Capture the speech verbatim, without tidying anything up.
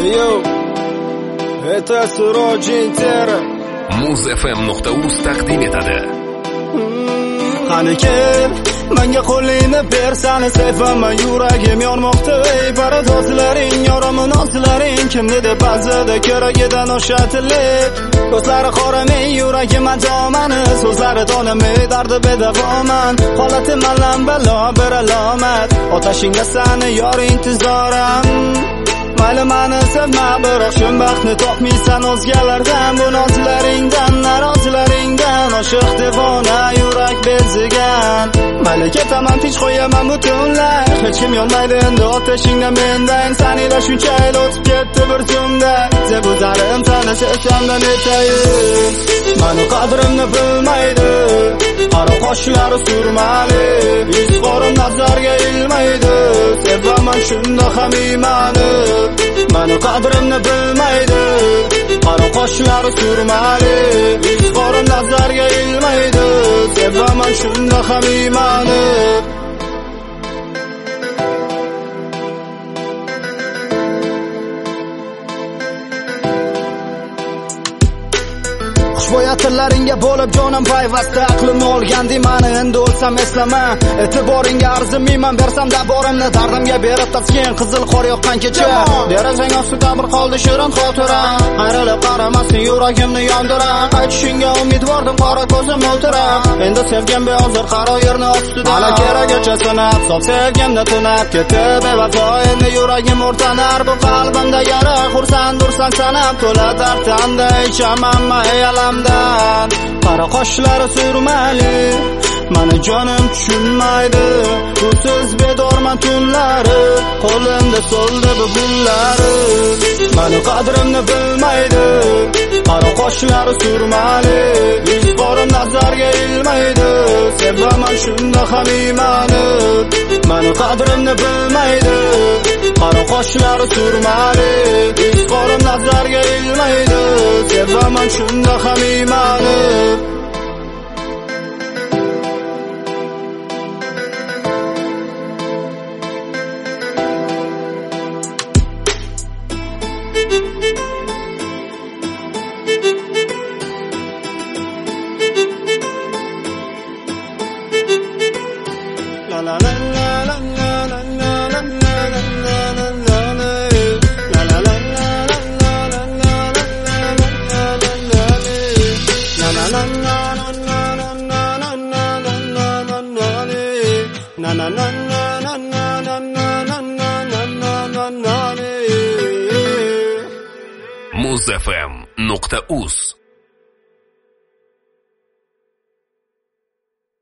Йоу, это Сроджи Интера muz f m nuqta uz taqdim etadi. Qani kel, menga qo'lingni ber, seni sevaman, yuragim yonmoqda. Ey paradozlaring, yorim nozlaring, kimni deb ba'zida keragidan o'shatilib. Ko'zlari qoramay, yuragim adomani, so'zlari donamay, dardi bedavoman. Holatim alam balo, bir alomat, otashingga seni yor intizoram. Mayli mani sevma, biroq shu baxtni topmaysan o'zgalardan. Bu nozlaringdan, narozlaringdan oshiq devona yurak bezigan. Mayli ketaman, tinch qo'yaman butunlay, hech kim yonmaydi endi otashingda mendan. Saniylar shuncha yil o'tib ketdi bir zumda, zebuzarim seni sevsamda netayin. Mani qadrimni bilmaydi, qaro qoshlari surmali, yuz qo'rim nazarga ilmaydi. Sevaman shunda ham iymani, mani qadrimni bilmaydi, qaro qoshlari surmali, yuz qo'rim nazarga ilmaydi. Sevaman shunda ham iymani. Xushbo'yatlaringga bo'lib jonim payvasta, aqlimni olganding mani, endi o'lsam eslama. E'tiboringga arzimayman, bersam da borimni, dardimga berib taskin qizil qor yoqqan kecha. Derazang ostida bir qoldi shirin xotira, ayrilib qaramasdan yuragimni yondira. Qaytishingga umidvordim, qora ko'zim o'ltirab, endi sevgim behozir qaro yerni ostida. Mana keragacha sinab, sof sevgimni tunab ketib bevafo, endi yuragim o'rtanar. Bu qalbimda yara, xursand-dursan sanab, to'la dardanda ichaman alamdan. Qara qoshlari surmali, mani jonim tushunmaydi. Usiz bedorman tunlari, qo'limda so'ldi bu gullari. Mani qadrimni bilmaydi, qara qoshlari surmali, yuz qo'rim nazarga ilmaydi. Sevaman shunda ham iymani, mani qadrimni bilmaydi, qara qoshlari surmali, yuz qo'rim nazarga ilmaydi. Sevaman shunda ham iymani. La la la la la la la la la la la la. La la la la la la la la la la la. La la la la la la la la la la la. Na na na na na na na na na na na na. muz f m nuqta uz